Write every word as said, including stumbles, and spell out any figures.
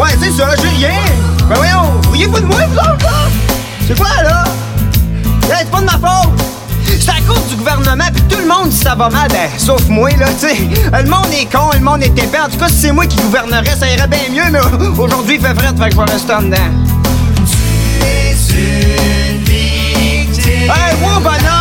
Ouais, c'est ça, j'ai rien. Ben voyons, riez-vous de moi, vous autres, là? C'est quoi, là? Hey, c'est pas de ma faute. C'est à cause du gouvernement, pis tout le monde dit ça va mal, ben, sauf moi, là, tu sais. Le monde est con, le monde est épais. En tout cas, si c'est moi qui gouvernerais, ça irait bien mieux, mais aujourd'hui, il fait fret, fait que je vais rester en dedans. Tu es une victime. Hey, wow, bonhomme!